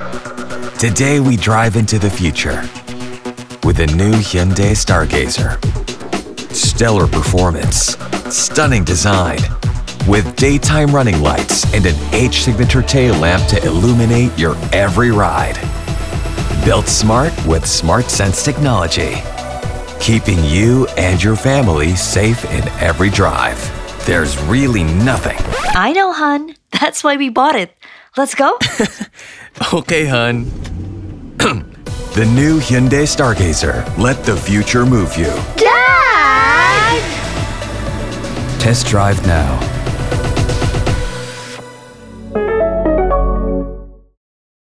Today we drive into the future with a new Hyundai Stargazer. Stellar performance, stunning design, with daytime running lights and an H-signature tail lamp to illuminate your every ride. Built smart with SmartSense technology, keeping you and your family safe in every drive. There's really nothing. I know, hun. That's why we bought it. Let's go? Okay, hun. The new Hyundai Stargazer. Let the future move you. Dad! Test drive now.